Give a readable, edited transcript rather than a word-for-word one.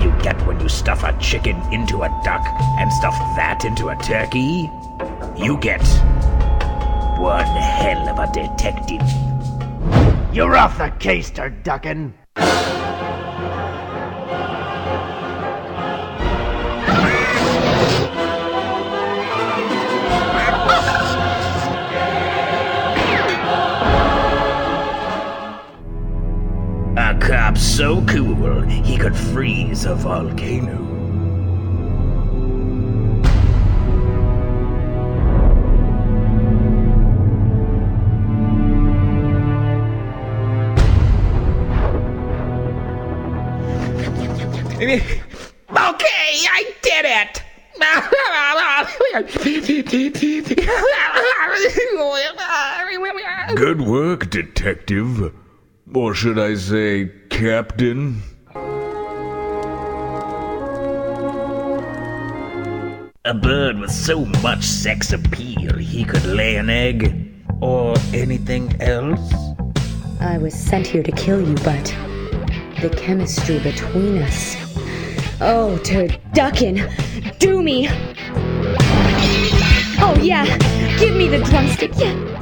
you get when you stuff a chicken into a duck and stuff that into a turkey? You get one hell of a detective. You're off the case, turducken. A cop so cool he could freeze a volcano. Okay, I did it! Good work, detective. Or should I say, Captain? A bird with so much sex appeal he could lay an egg. Or anything else? I was sent here to kill you, but the chemistry between us. Oh, turducken, do me! Oh yeah, give me the drumstick, yeah!